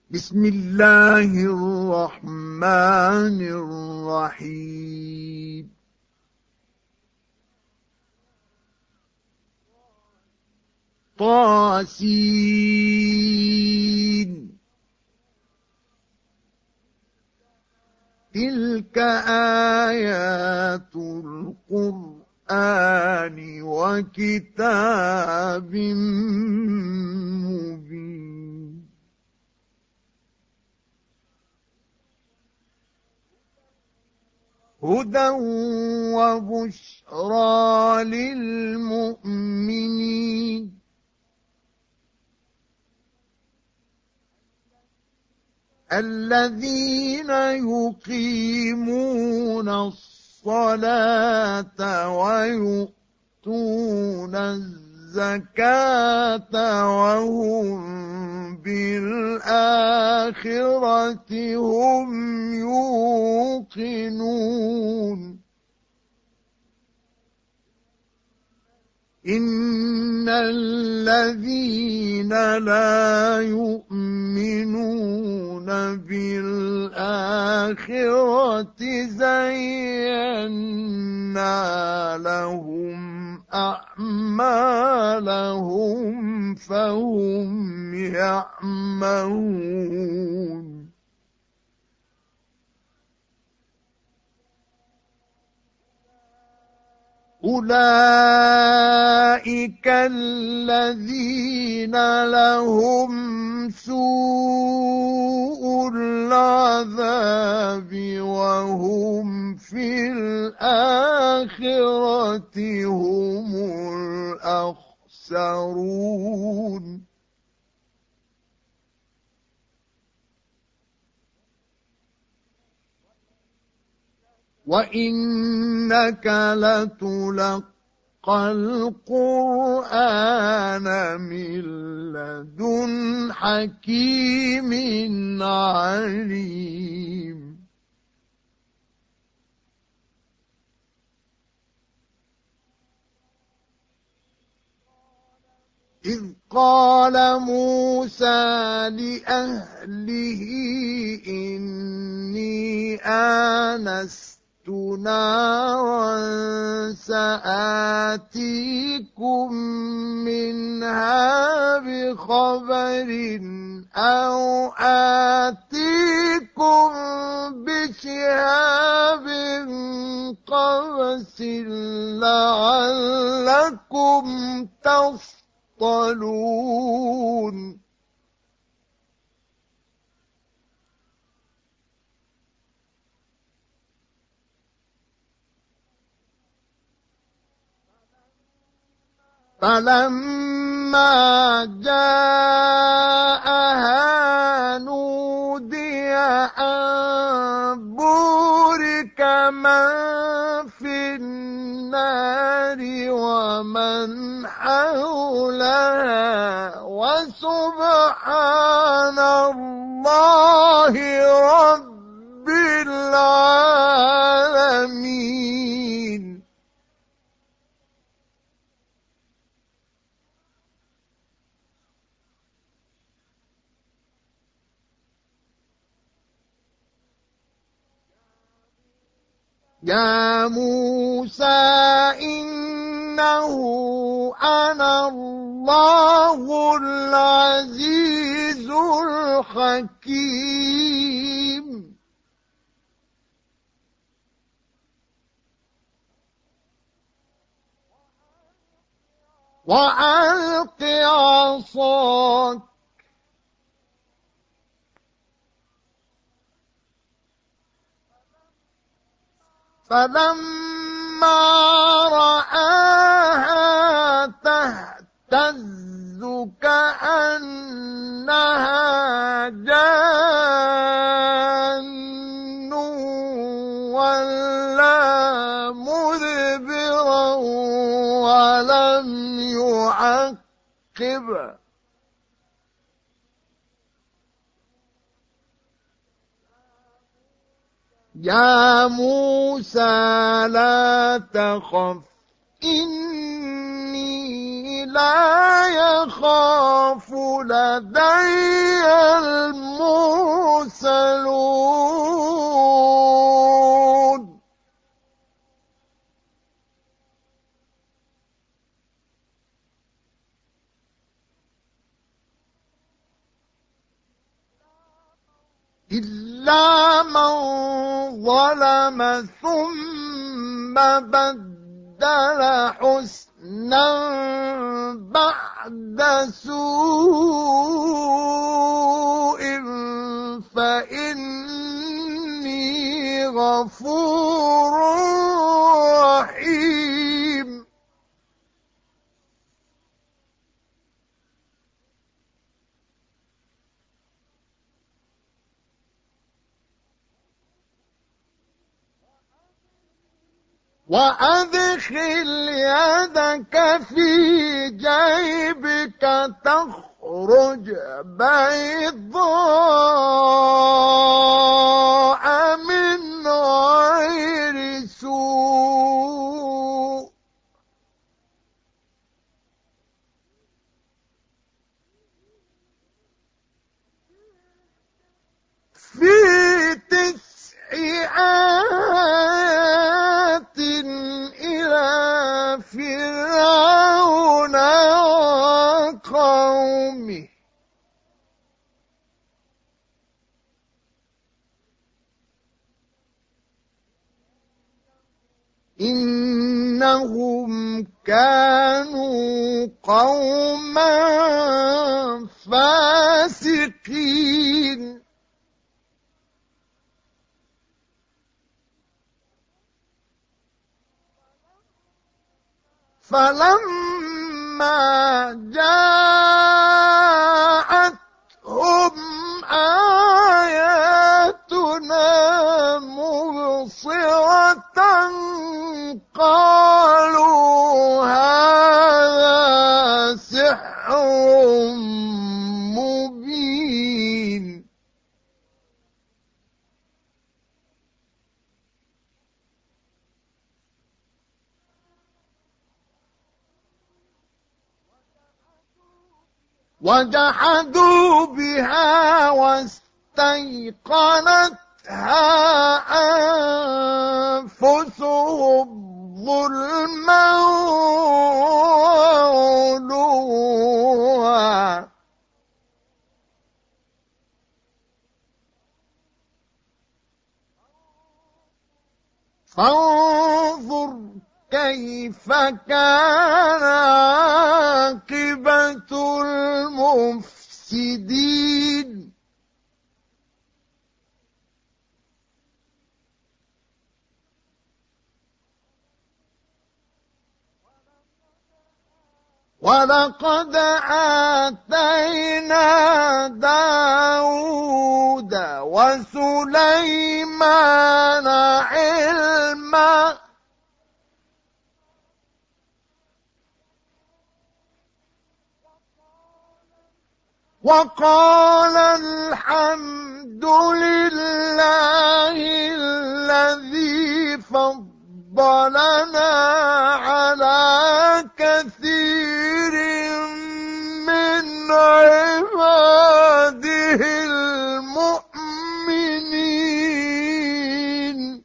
بسم الله الرحمن الرحيم طاسين تلك آيات القرآن وكتاب مبين هدى وبشرى للمؤمنين الذين يقيمون الصلاة ويؤتون الزكاة وهم بالآخرة هم يوقنون إن الذين لا يؤمنون بالآخرة زينا لهم أعمالهم فهم يعمهون أولئك الذين لهم سوء العذاب وهم في الآخرة هم الأخسرون وإنك لتلقى القرآن من لدن حكيم عليم إذ قال موسى لأهله إني آنست نارا سآتيكم منها بخبر أو آتيكم بشهاب قبس لعلكم تصطلون فلما جاءها نودي أن بورك من في النار ومن حولها وسبحان الله رب العالمين يا موسى إنه أنا الله العزيز الحكيم وألق عصاك فلما رآها تهتز كأنها جان ولا مدبرا ولم يعقب يا موسى لا تخف إني لا يخاف لدي المرسلون إلا من ظلم ثم بدل حسنا بعد سوء فإني غفور رحيم وأدخل يدك في جيبك تخرج بيضاء من غير سوء في 9 آيات إلى فرعون وقومه إنهم كانوا قوما فاسقين فلما جاءتهم آياتنا مبصرة قالوا هذا سحر مبين وجحدوا بها واستيقنتها أنفسهم ظلما وعلوا فانظر كيف كان عاقبة المفسدين ولقد آتينا داود وسليمان علما وقال الحمد لله الذي فضلنا على كثير من عباده المؤمنين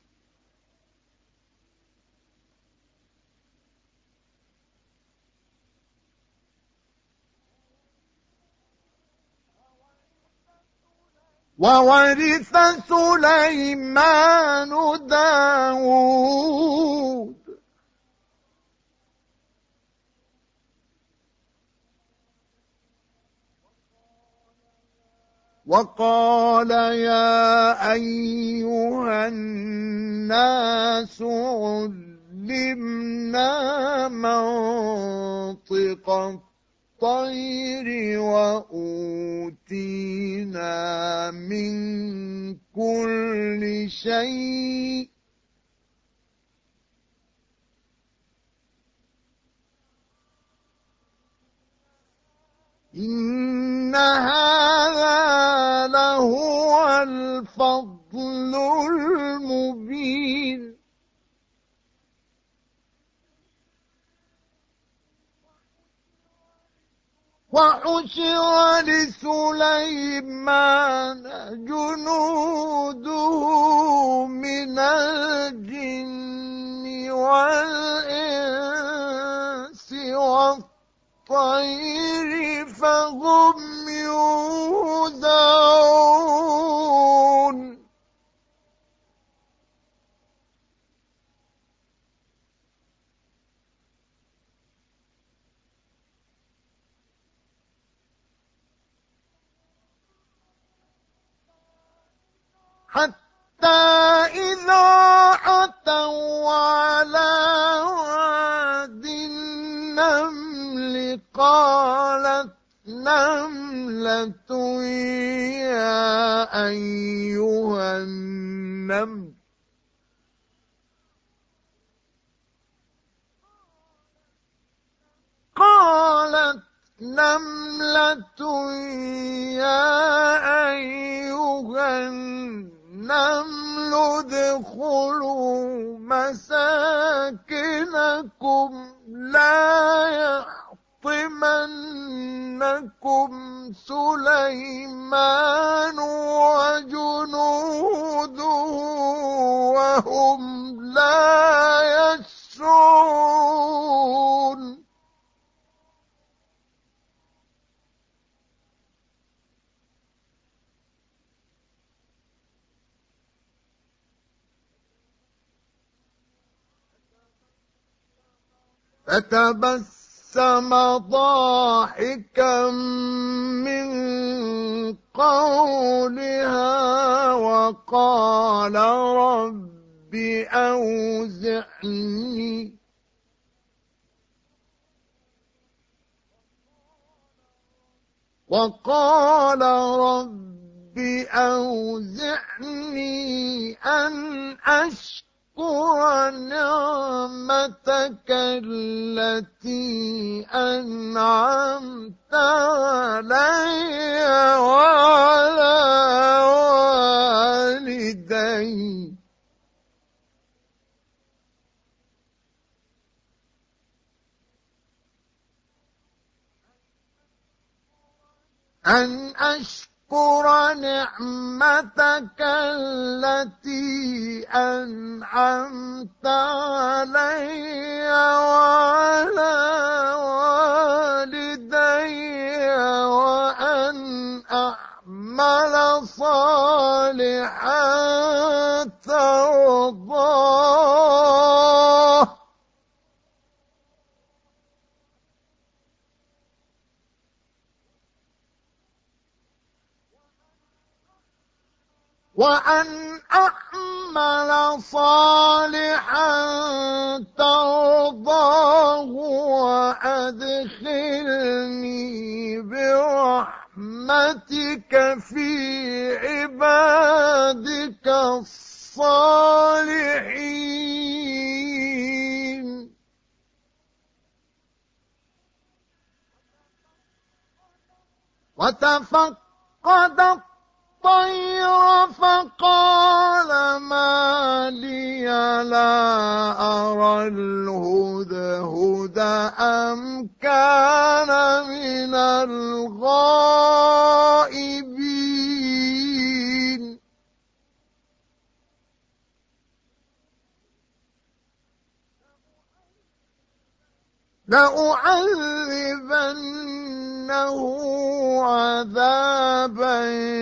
وورث سليمان داود وقال يا أيها الناس علمنا منطق الطير وأوتينا من كل شيء إن هذا لهو الفضل المبين وحشر لسليمان جنوده من الجن والإنس والطير فهم يوزعون حتى إذا أتوا على واد النمل قالت نملة يا أيها النمل قالت نملة يا أيها النمل ادخلوا مساكنكم لا يحطمنكم سليمان وجنوده وهم لا يشعرون فتبسم ضاحكا من قولها وقال رب أوزعني أن أشكر نعمتك التي أنعمت علي وعلى والدي أن أشكر نعمتك التي أنعمت علي وعلى والدي وأن أعمل صالحا ترضاه وأدخلني برحمتك في عبادك الصالحين وتفقد الطير فقال ما لي لا أرى الهدهد أم كان من الغائبين لأعذبنه عذابا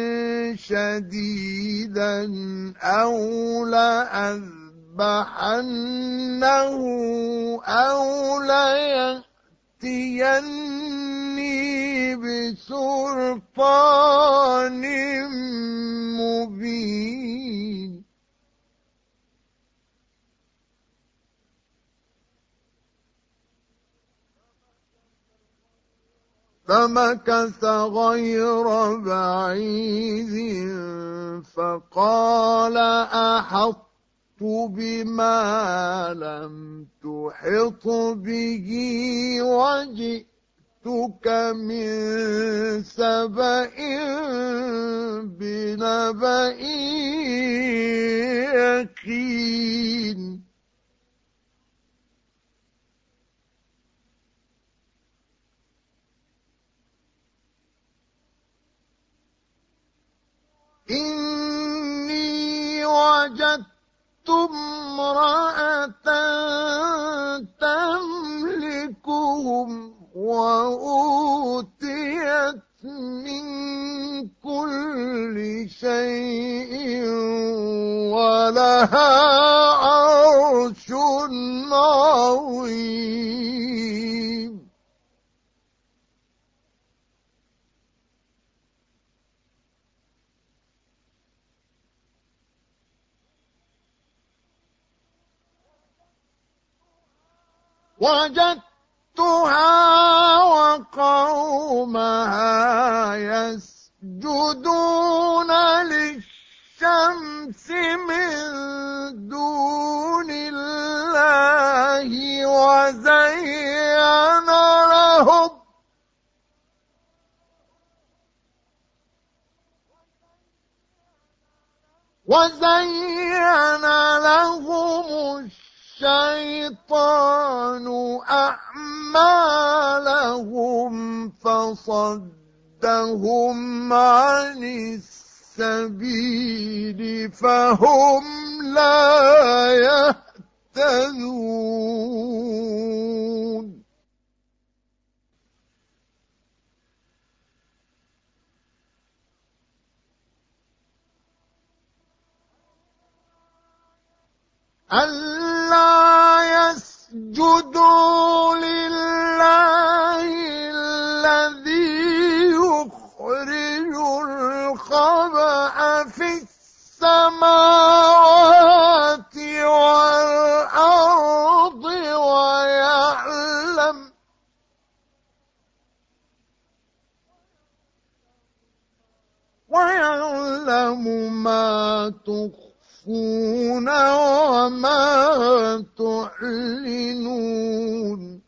شديدا أو لأذبحنه أو ليأتيني بسلطان مبين فمكث غير بعيد فقال أحطت بما لم تحط به وجئتك من سبأ بنبأ يقين وجدت امرأة تملكهم وأوتيت من كل شيء ولها عرش عظيم. وجدتها وقومها يسجدون للشمس من دون الله وزين لهم الشيطان أعمالهم فصدهم عن السبيل فهم لا يهتدون. ألا يسجدوا لله الذي يخرج الخبأ في السماوات والأرض ويعلم ما تخفون وما تعلنون.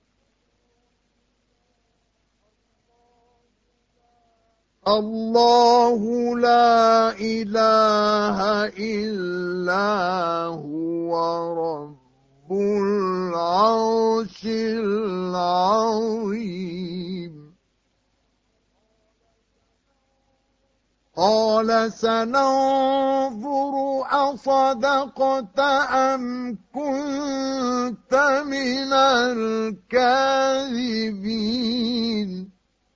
الله لا إله إلا هو رب العرش العظيم. قال سننظر أصدقت أم كنت من الكاذبين.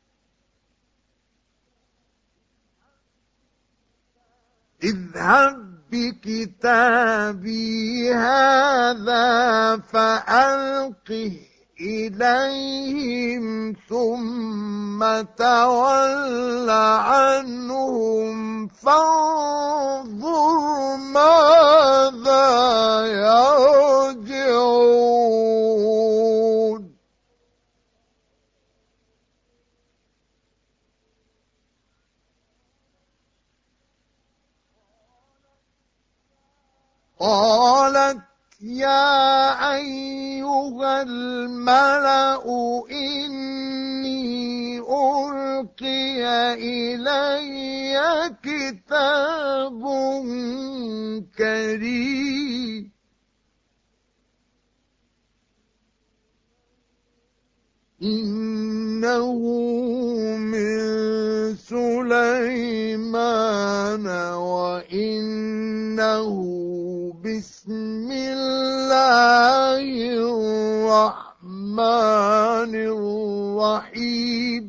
اذهب بكتابي هذا فألقه إليهم ثم تول عنهم فانظر ماذا يرجعون. قالت يا أيها الملأ إني ألقي إلي كتاب كريم إنه من سليمان وإنه بسم الله الرحمن الرحيم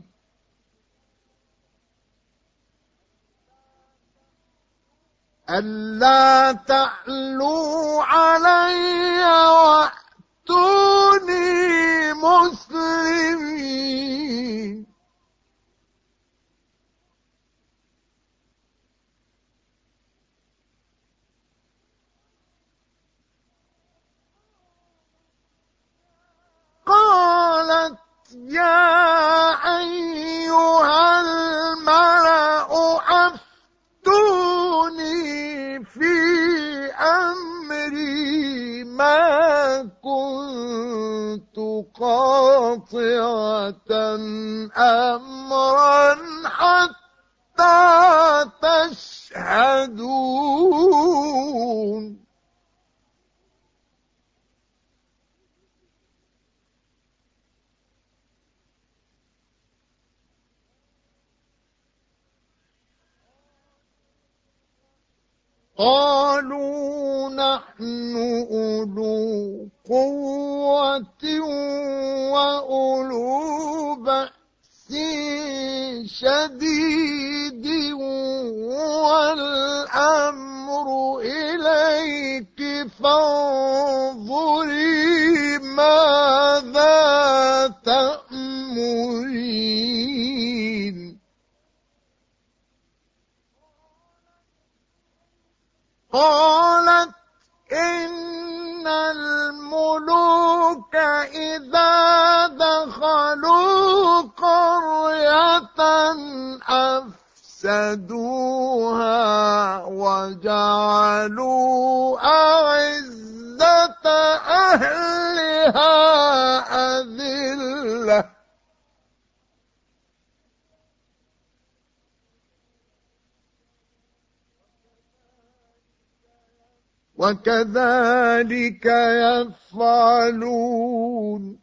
ألا تعلوا علي وأتوني مسلمين. قالت يا أيها الملأ أفتوني في أمري ما كنت قاطعة أمرا حتى تشهدون. قالوا نحن أولو قوة وأولو بأس شديد والأمر إليك فانظري ماذا تأمرين. قالت إن الملوك إذا دخلوا قرية أفسدوها وجعلوا أعزة أهلها أذلة وكذلك يفعلون.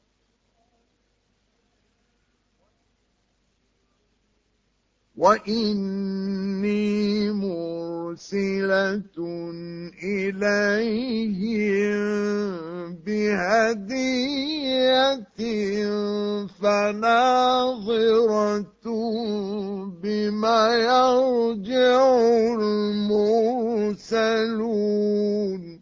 وإني مرسلة إليهم بهدية فناظرة بما يرجع المرسلون.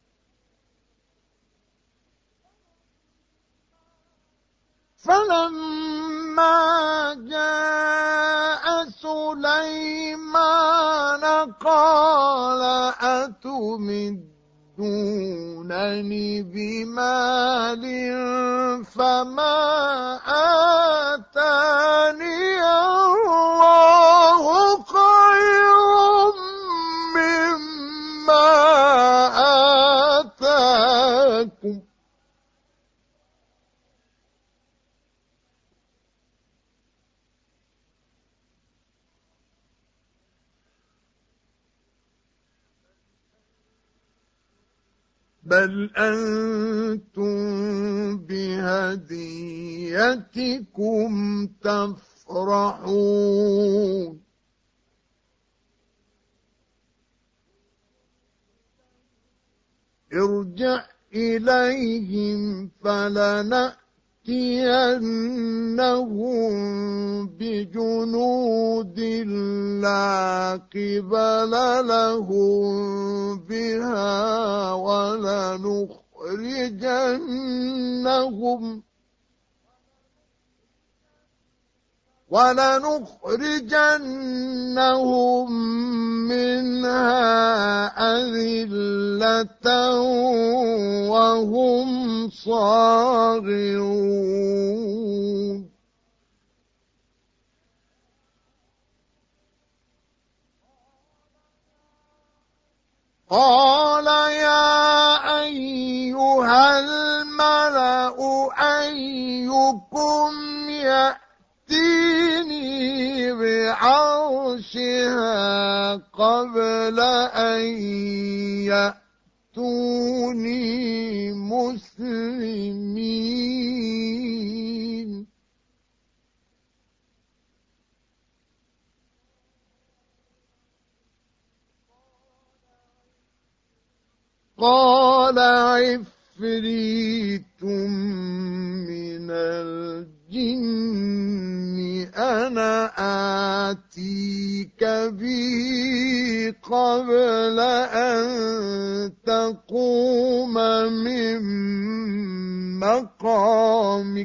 فلما جاء سليمان قال أتمدونني بمال فما آتاني الله خير مما آتاكم بل أنتم بهديتكم تفرحون. ارجع إليهم فلنأتينهم بجنود لا قبل لهم بها ولنخرجنهم منها أذلة وهم صاغرون. قال يا أيها الملأ أيكم يأتيني بعرشها قبل أن يأتوني مسلمين. قال عفريت من الجن أنا آتيك به قبل أن تقوم من مقامك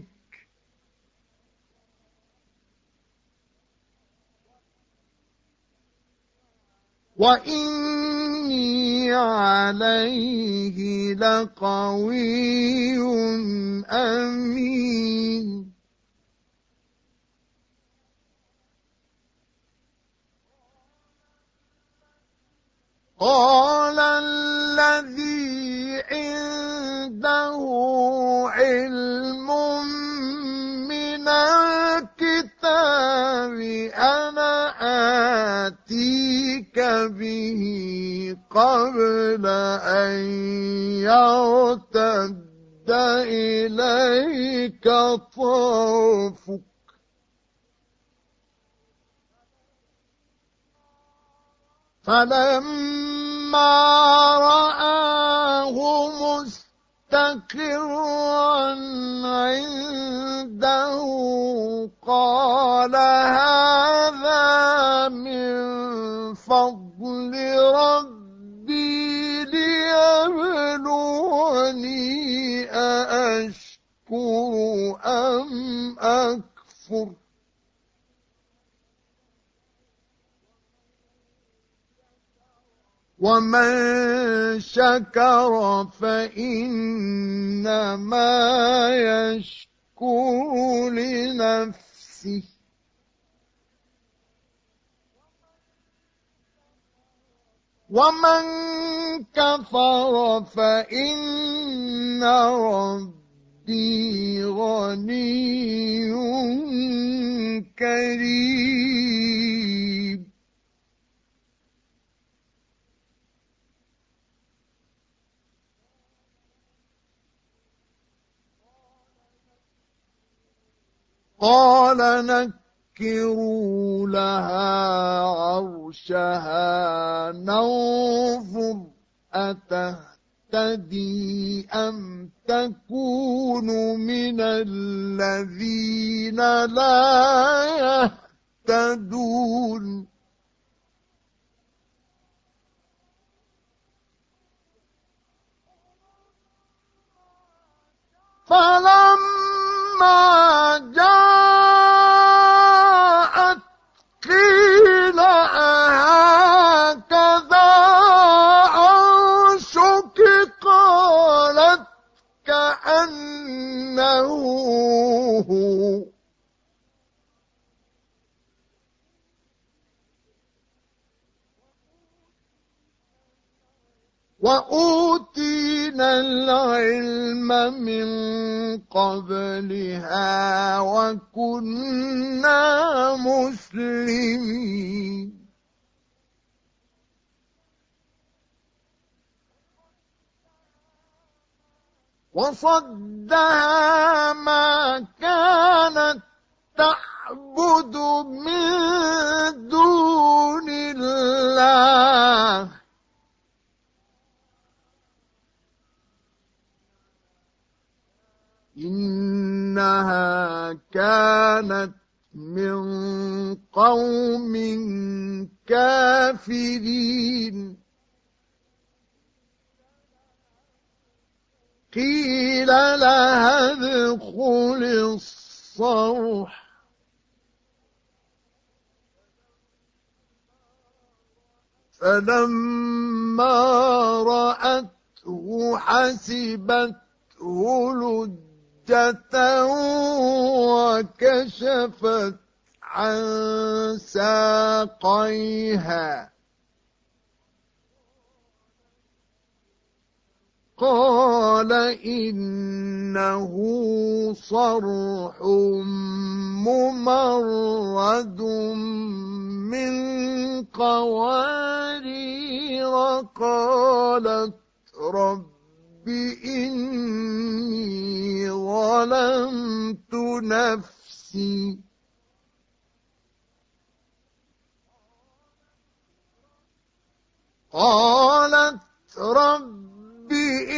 وإني عليه لقوي أمين. قال الذي عنده علم من الكتاب أنا آتيك به قبل أن يرتد إليك طرفك فلما خِرًّا عِندَهُ قَالَ هَٰذَا مِن فَضْلِ رَبِّي لِيَبْلُوَنِي أَأَشْكُرُ أَمْ أَكْفُرُ وَمَن شَكَرَ فَإِنَّمَا يَشْكُرُ لِنَفْسِهِ وَمَن كَفَرَ فَإِنَّ رَبِّي غَنِيٌّ كَرِيمٌ قَالَ نَكِّرُوا لَهَا عَرْشَهَا نَنظُرْ أَتَهْتَدِي أَمْ تَكُونُ مِنَ الَّذِينَ لَا يَهْتَدُونَ فَلَمَّا جَاءَتْ قِيلَ أَهَٰكَذَا عَرْشُكِ قَالَتْ كَأَنَّهُ هُوَ وَأُوتِينَا الْعِلْمَ مِن قَبْلِهَا وَكُنَّا مُسْلِمِينَ وَصَدَّهَا مَا كَانَتْ تَعْبُدُ مِن دُونِ اللَّهِ إِنَّهَا كَانَتْ مِن قَوْمٍ كَافِرِينَ قِيلَ لَهَا ادْخُلِي الصَّرْحَ فَلَمَّا رَأَتْهُ حَسِبَتْهُ لُجَّةً وَكَشَفَتْ عَن سَاقَيْهَا قَالَ إِنَّهُ صَرْحٌ مُّمَرَّدٌ مِّن قَوَارِيرَ قَالَتْ رَبِّ إِنِّي ظَلَمْتُ نَفْسِي قَالَتْ رَبِّ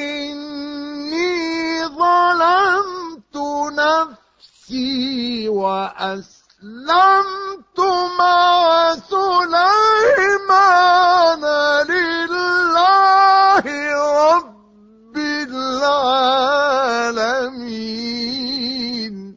إِنِّي ظَلَمْتُ نَفْسِي وَأَسْلَمْتُ مَعَ سُلَيْمَانَ لِلَّهِ رَبِّ الْعَالَمِينَ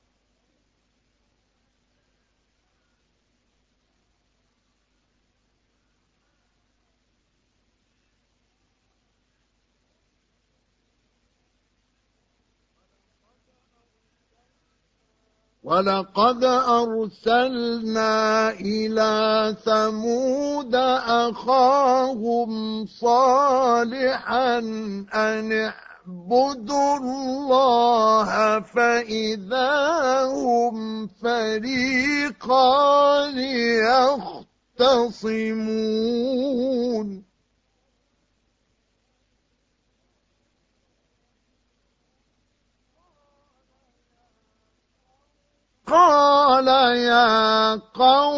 وَلَقَدْ أَرْسَلْنَا إِلَىٰ ثَمُودَ أَخَاهُمْ صَالِحًا أَنِ اعْبُدُوا اللَّهَ فَإِذَا هُمْ فَرِيقَانِ يَخْتَصِمُونَ قَالَ يَا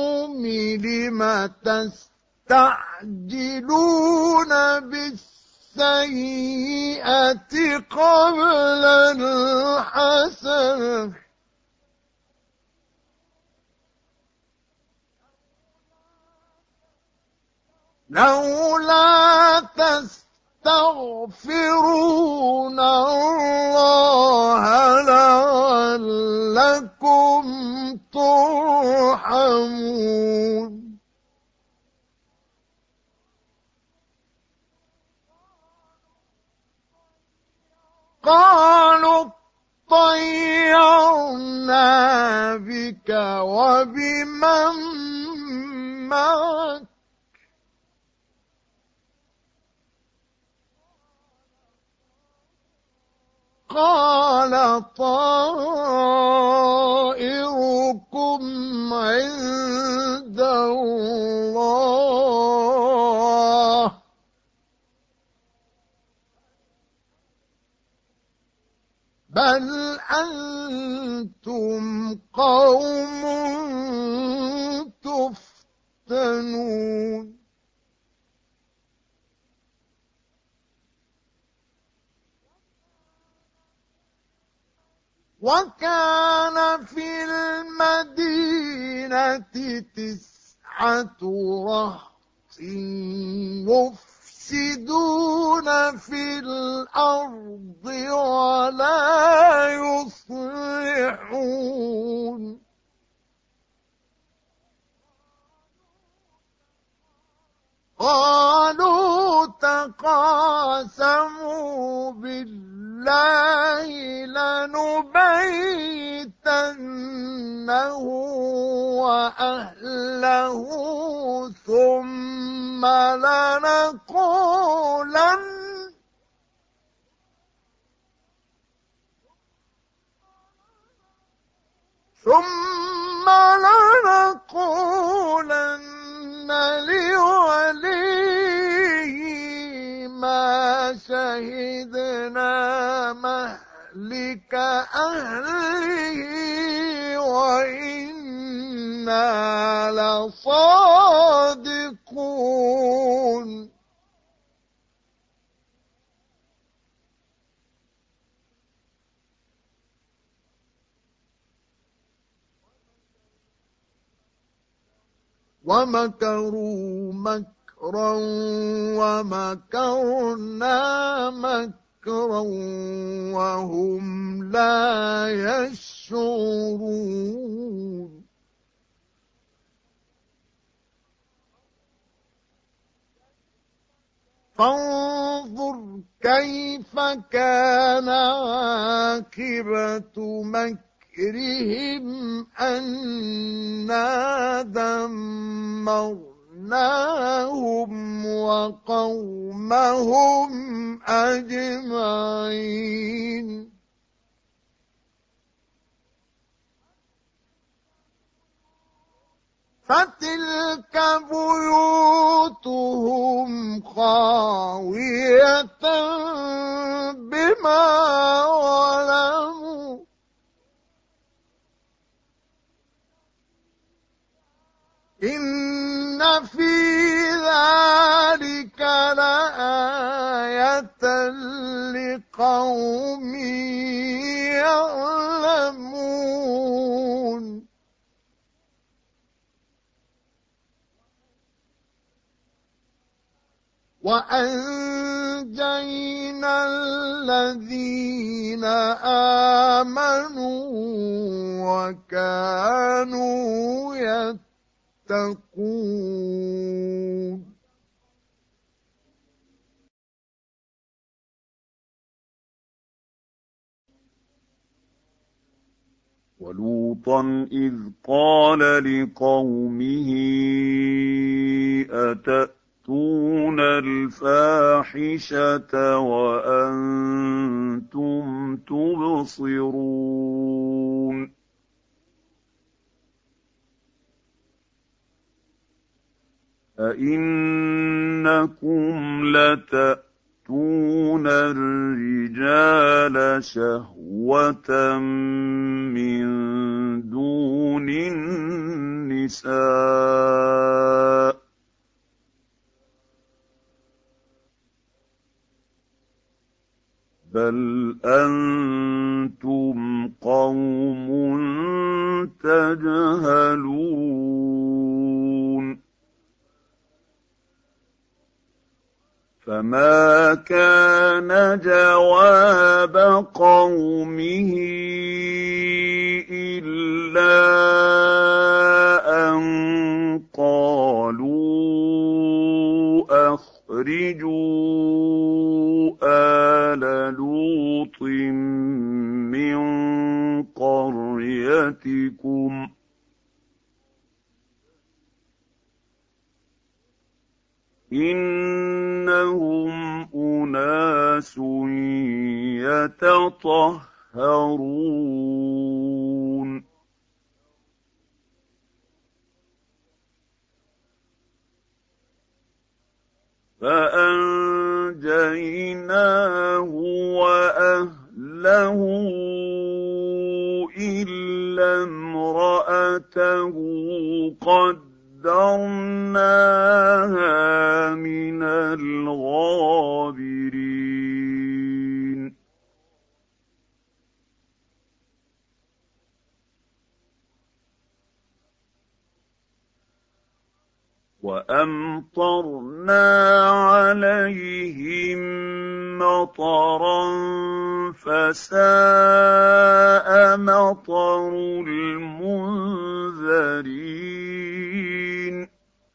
قَوْمِ لِمَ تَسْتَعْجِلُونَ بِالسَّيِّئَةِ السيئة قبل الحسنة لولا تستغفرون الله لعلكم ترحمون قالوا طيرنا بك وبمن معك قال طائركم عند الله بل أنتم قوم تفتنون وكان في المدينة 9 رهط يفسدون في الأرض ولا يصلحون قالوا تقاسموا بالله لنبيتنه وأهله ثم لنقولن لوليه ما شهدنا مهلك أهله وإنا لصادقون ومكروا مكرا ومكرنا مكرا وهم لا يشعرون فانظر كيف كان عاقبة مكرهم أنا دمرناهم وقومهم أجمعين فتلك بيوتهم خاوية بما ظلموا إن في ذلك لآية لقوم يعلمون وأنجينا الذين آمنوا وكانوا يتقون ولوطا إذ قال لقومه أتأتون الفاحشة وأنتم تبصرون أئنكم لتأتون الرجال شهوة من دون النساء بل أنتم قوم تجهلون فما كان جواب قومه إلا أن قالوا أخرجوا آل لوط من قريتكم إنهم أناس يتطهرون فأنجيناه وأهله إلا امرأته قدرناها من الغابرين وأمطرنا عليهم مطرا فساء مطر المنذرين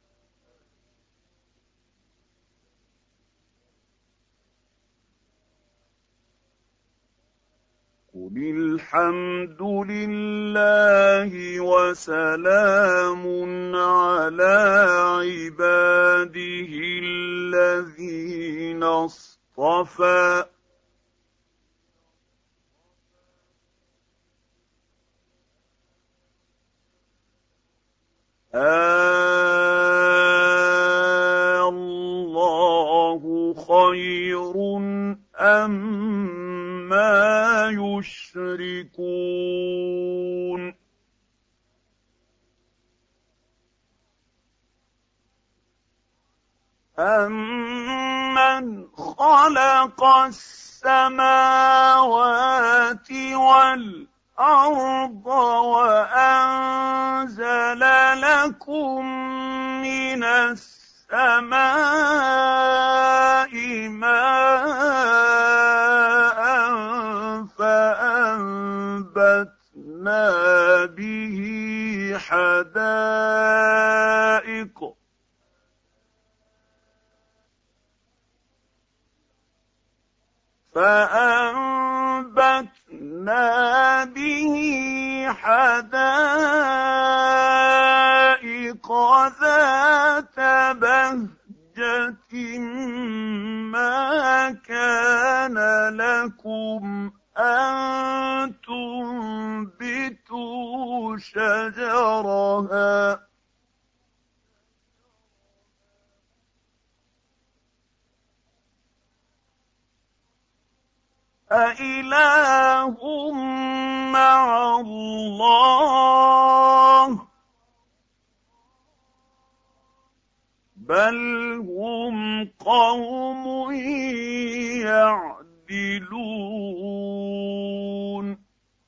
قل الحمد لله وسلام على عباده الذين اصطفى الله خير أما يشركون أَمَّنْ خَلَقَ السَّمَاوَاتِ وَالْأَرْضَ وَأَنزَلَ لَكُم مِّنَ السَّمَاءِ مَاءً فَأَنبَتْنَا بِهِ حَدَائِقَ ذات بهجة ما كان لكم أن تنبتوا شجرها أإله مع الله بل هم قوم يعدلون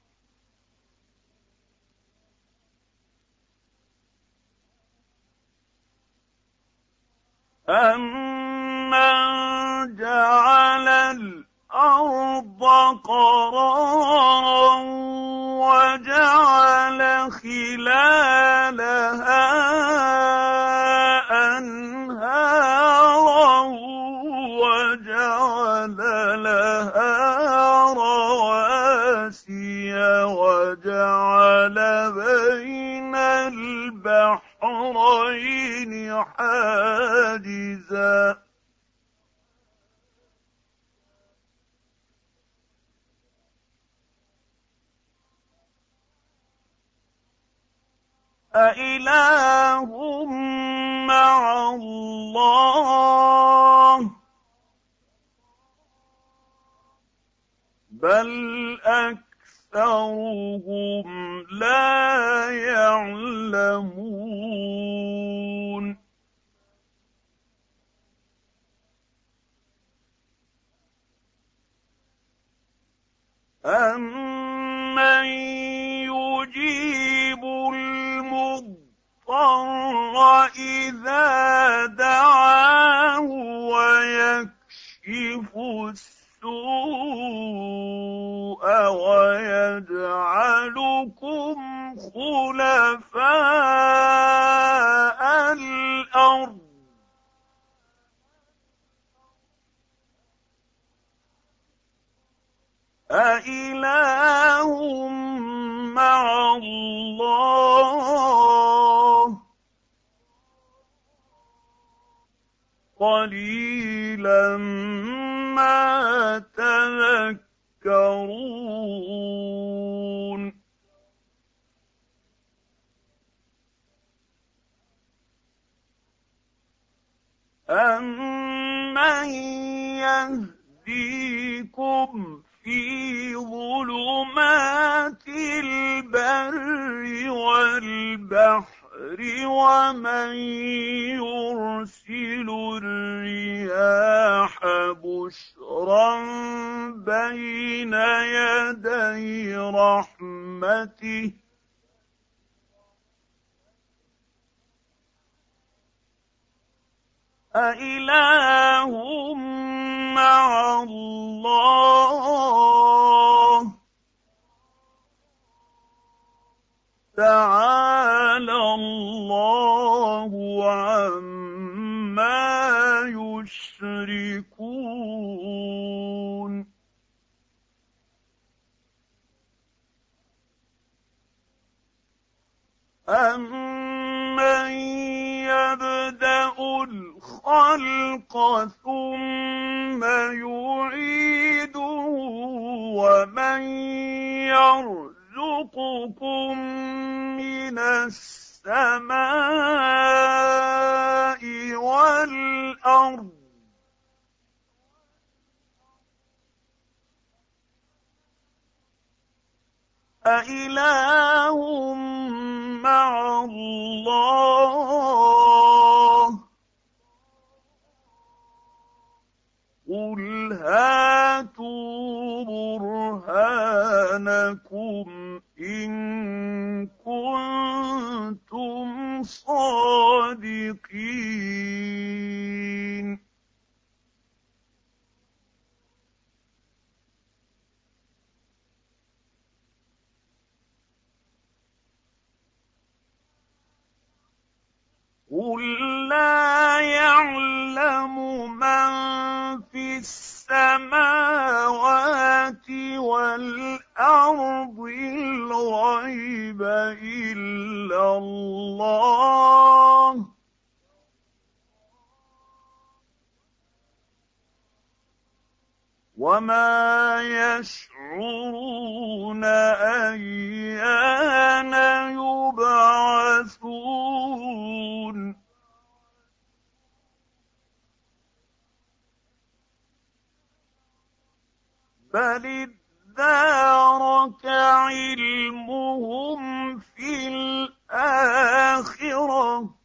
أَمَّنْ جَعَلَ الْأَرْضَ قَرَارًا وَجَعَلَ خِلَالَهَا أَنْهَارًا وَجَعَلَ لَهَا رَوَاسِيَ وَجَعَلَ بَيْنَ الْبَحْرَيْنِ حَاجِزًا أإله مع الله بل أكثرهم لا يعلمون أَمَّن يُجِيبُ الْمُضْطَرَّ إِذَا دَعَاهُ وَيَكْشِفُ السُّوءَ وَيَجْعَلُكُمْ خُلَفَاءَ الْأَرْضِ أَإِلَٰهٌ مَّعَ اللَّهِ ۚ قَلِيلًا مَّا تَذَكَّرُونَ أَمَّن يَهْدِيكُمْ فِي ظُلُمَاتِ الْبَرِّ وَالْبَحْرِ وَمَن يُرْسِلُ الرِّيَاحَ بُشْرًا بَيْنَ يَدَيْ رَحْمَتِهِ أَإِلَٰهٌ مَّعَ اللَّهِ ۚ تَعَالَى اللَّهُ عَمَّا يُشْرِكُونَ أَمَّن يَبْدَأُ الْخَلْقَ ثُمَّ يُعِيدُهُ وَمَن يَرْزُقُكُم مِّنَ السَّمَاءِ وَالْأَرْضِ أَإِلَٰهٌ مَّعَ اللَّهِ ۚ قُلْ هَاتُوا بُرْهَانَكُمْ إِن كُنتُمْ صَادِقِينَ قُل لَّا يَعْلَمُ مَن فِي السَّمَاوَاتِ وَالْأَرْضِ الْغَيْبَ إِلَّا اللَّهُ ۚ وَمَا يَشْعُرُونَ أَيَّانَ يُبْعَثُونَ بَلِ ادَّارَكَ عِلْمُهُمْ فِي الْآخِرَةِ ۚ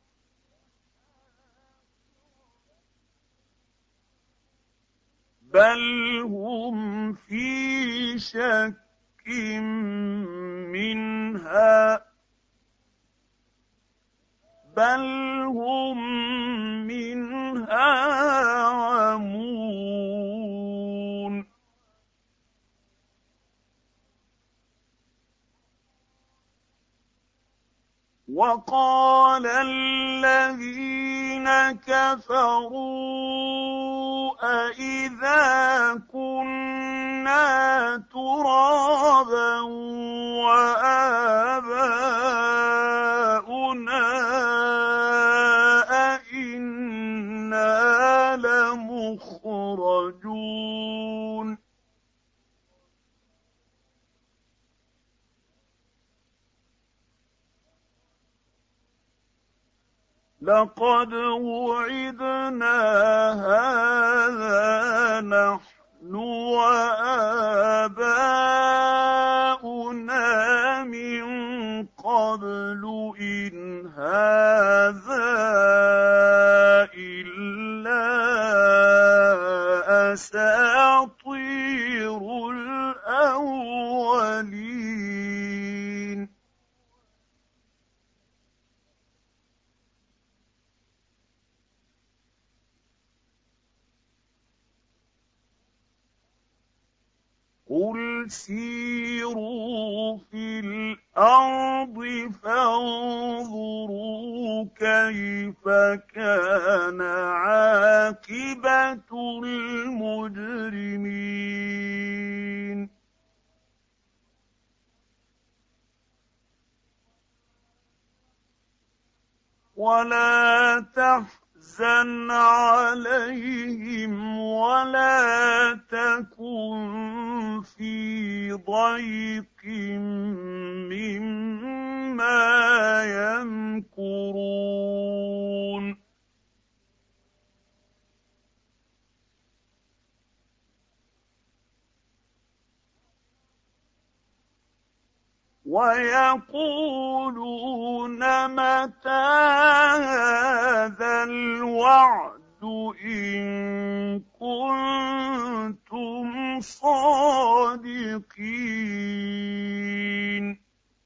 بَلْ هُمْ فِي شَكٍّ مِّنْهَا عَمُونَ وَقَالَ الَّذِينَ كَفَرُوا أَإِذَا كُنَّا تُرَابًا وَآبَاؤُنَا أَإِنَّا لَمُخْرَجُونَ لَقَدْ وُعِدْنَا هَٰذَا نَحْنُ وَآبَاؤُنَا مِن قَبْلُ إِنْ هَٰذَا إِلَّا أَسَاطِيرُ الْأَوَّلِينَ قُلْ سِيرُوا فِي الْأَرْضِ فَانظُرُوا كَيْفَ كَانَ عَاقِبَةُ الْمُجْرِمِينَ وَلَا تَحْزَنْ عَلَيْهِمْ وَلَا تَكُن فِي ضَيْقٍ مِّمَّا يَمْكُرُونَ وَيَقُولُونَ مَتَىٰ هَٰذَا الْوَعْدُ إِن كُنتُمْ صَادِقِينَ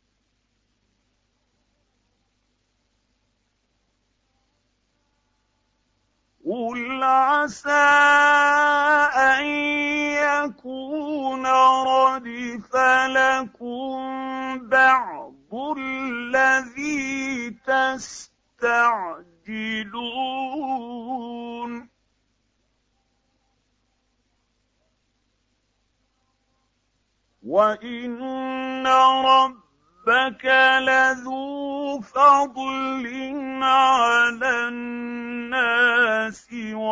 قُلْ عَسَىٰ أَن يَكُونَ رَدِفَ لَكُم بَعْضُ الَّذِي تَسْتَعْجِلُونَ وَإِنَّ رَبَّكَ لَذُو فَضْلٍ عَلَى النَّاسِ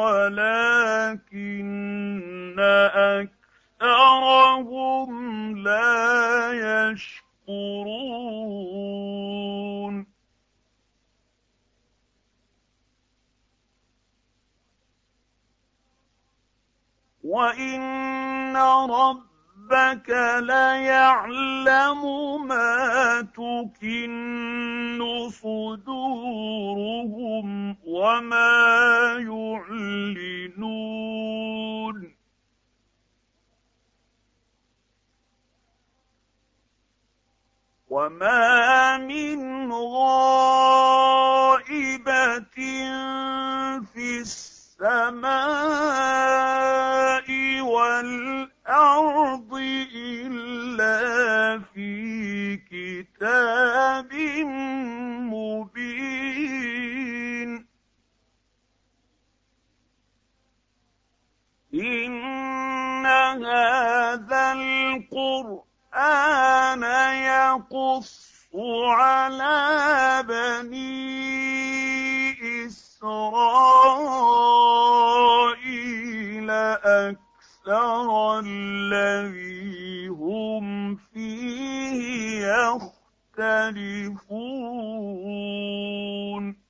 وَلَٰكِنَّ أَكْثَرَهُمْ لَا يَشْكُرُونَ وَإِنَّ رَبَّكَ لَيَعْلَمُ مَا تُكِنُّ صُدُورُهُمْ وَمَا يُعْلِنُونَ وَمَا مِنْ غَائِبَةٍ فِي السَّمَاءِ وَالْأَرْضِ إِلَّا فِي كِتَابٍ مُّبِينٍ إِنَّ هَٰذَا الْقُرْآنَ يَقُصُّ عَلَىٰ بَنِي إِسْرَائِيلَ أَكْثَرَ الَّذِي هُمْ فِيهِ يَخْتَلِفُونَ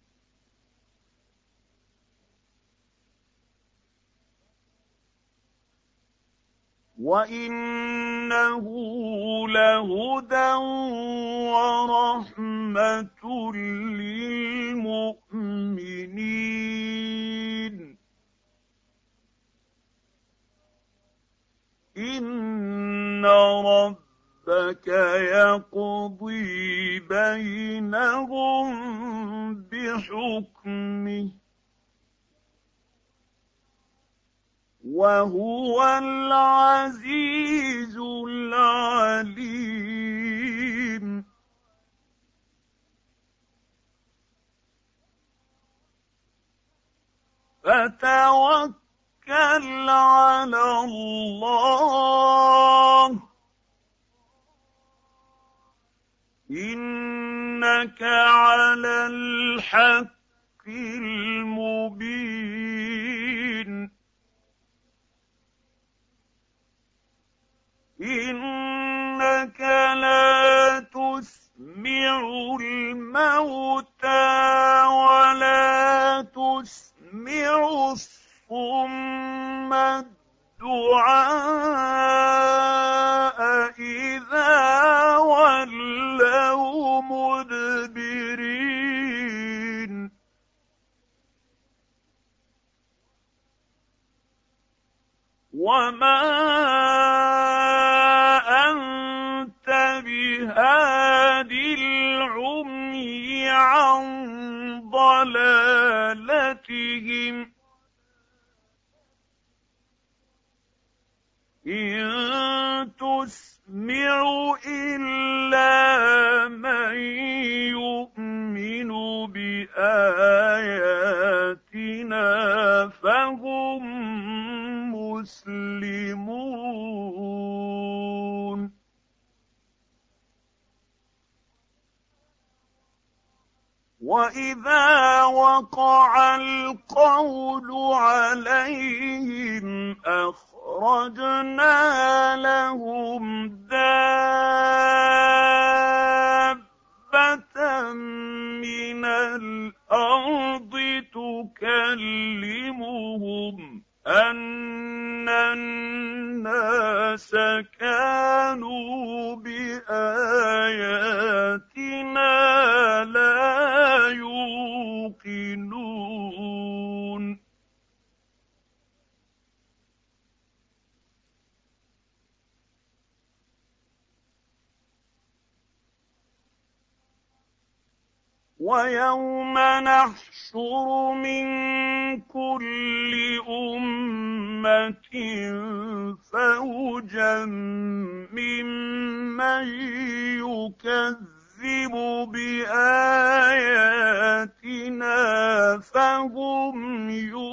وَإِنَّهُ لَهُدًى وَرَحْمَةٌ لِّلْمُؤْمِنِينَ إِنَّ رَبَّكَ يَقْضِي بَيْنَهُم بِحُكْمِهِ وَهُوَ الْعَزِيزُ الْعَلِيمُ فَتَوَكَّلْ عَلَى اللَّهِ إِنَّكَ عَلَى الْحَقِّ الْمُبِينِ إِنَّكَ لَا تُسْمِعُ الْمَوْتَىٰ وَلَا تُسْمِعُ الصُّمَّ الدُّعَاءَ إِذَا وَلَّوْا مُدْبِرِينَ وَمَا أَنتَ بِهَادِ الْعُمْيِ عَن ضَلَالَتِهِمْ ۖ إن تسمع إلا من يؤمن بآياتنا فهم مسلمون وإذا وقع القول عليهم أخرجنا لهم دابة من الأرض تكلمهم أن الناس كانوا بآياتنا لا يوقنون ويوم نحشر من كل أمة فوجا ممن يكذب بآياتنا فهم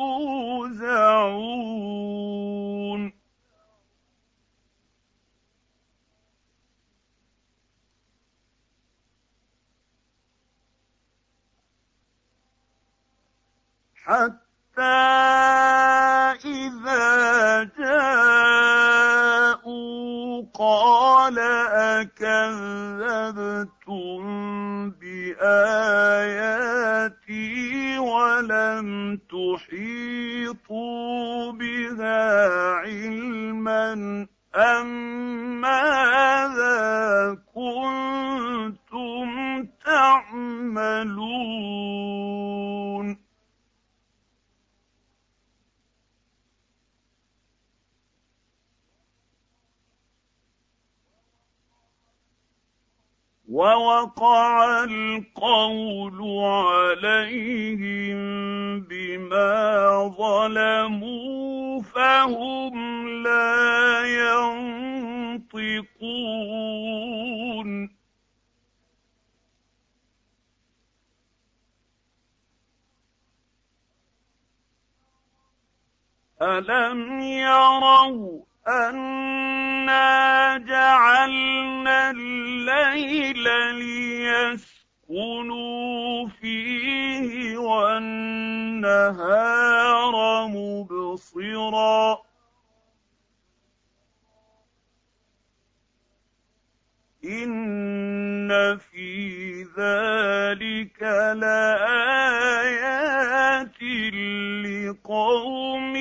يوزعون حتى إذا جاءوا قال أكذبتم بآياتي ولم تحيطوا بها علما أم ماذا كنتم تعملون ووقع القول عليهم بما ظلموا فهم لا ينطقون ألم يروا أنا جعلنا الليل ليسكنوا فيه والنهار مبصرا إن في ذلك لآيات لقوم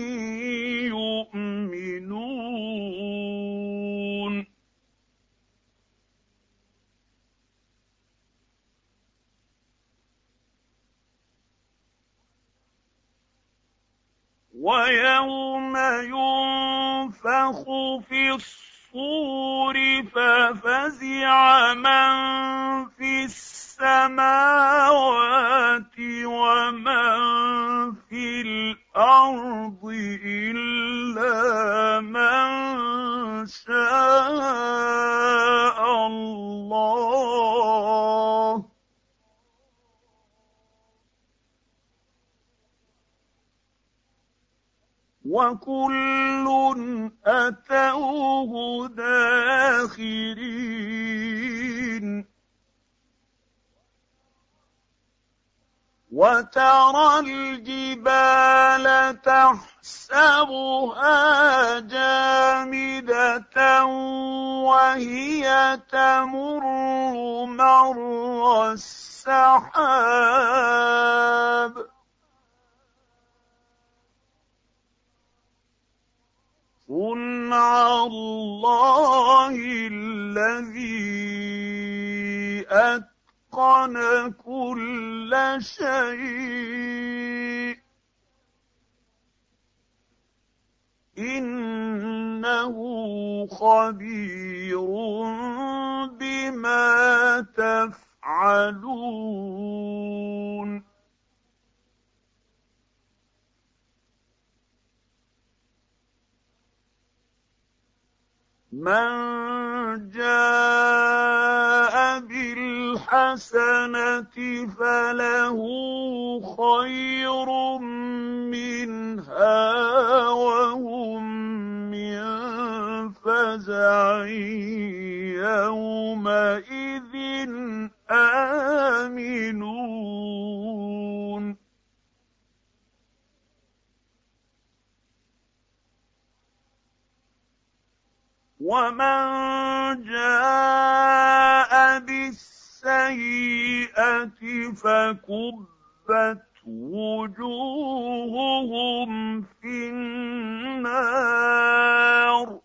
يؤمنون ويوم ينفخ في الصور ففزع من في السماوات ومن في الأرض إلا من شاء الله وكل أتوه داخرين وترى الجبال تحسبها جامدة وهي تمر مر السحاب صنع الله الذي أتقن كل شيء إنه خبير بما تفعلون. من جاء بالحسنة فله خير منها وهم من فزع يومئذ آمنون ومن جاء بالسيئة فكبت وجوههم في النار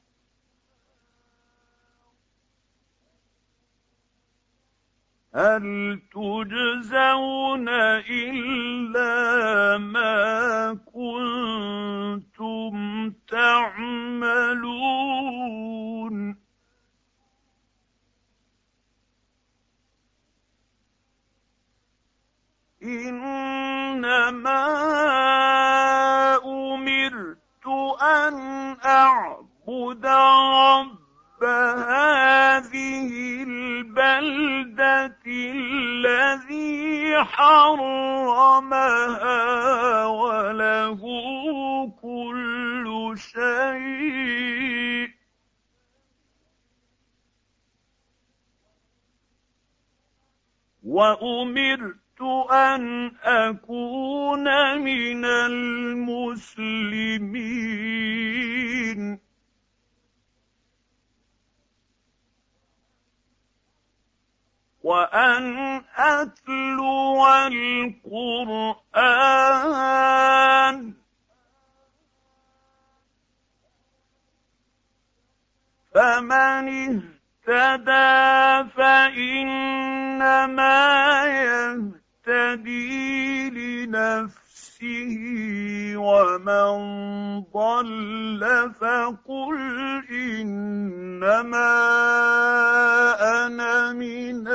هل تجزون إلا ما كنتم تعملون إنما أمرت أن أعبد رب هذه البلدة الذي حرمها وله كل شيء وأمرت أن أكون من المسلمين وأن أتلو القرآن فمن اهتدى فإنما يهتدي لنفسه ومن ضل فقل إنما أنا من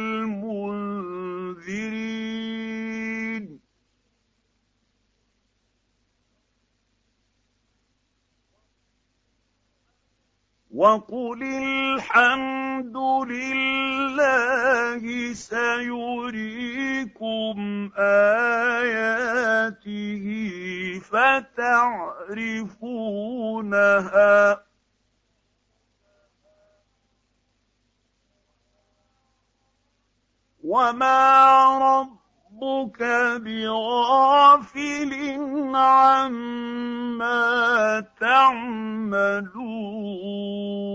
المنذرين وقل الحمد لله سيريكم آياته فتعرفونها وما ربك بغافل عما تعملون